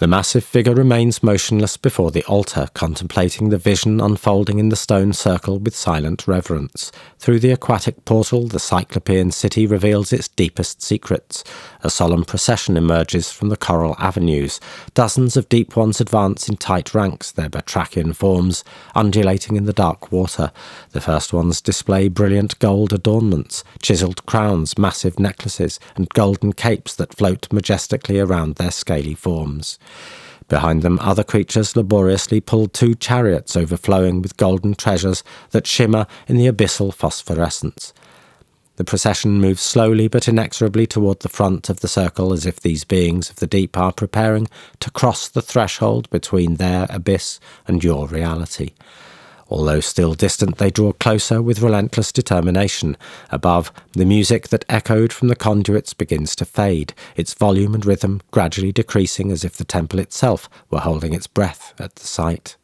The massive figure remains motionless before the altar, contemplating the vision unfolding in the stone circle with silent reverence. Through the aquatic portal, the Cyclopean city reveals its deepest secrets. A solemn procession emerges from the coral avenues. Dozens of deep ones advance in tight ranks, their batrachian forms undulating in the dark water. The first ones display brilliant gold adornments, chiseled crowns, massive necklaces, and golden capes that float majestically around their scaly forms. Behind them, other creatures laboriously pull two chariots overflowing with golden treasures that shimmer in the abyssal phosphorescence. The procession moves slowly but inexorably toward the front of the circle, as if these beings of the deep are preparing to cross the threshold between their abyss and your reality. Although still distant, they draw closer with relentless determination. Above, the music that echoed from the conduits begins to fade, its volume and rhythm gradually decreasing as if the temple itself were holding its breath at the sight.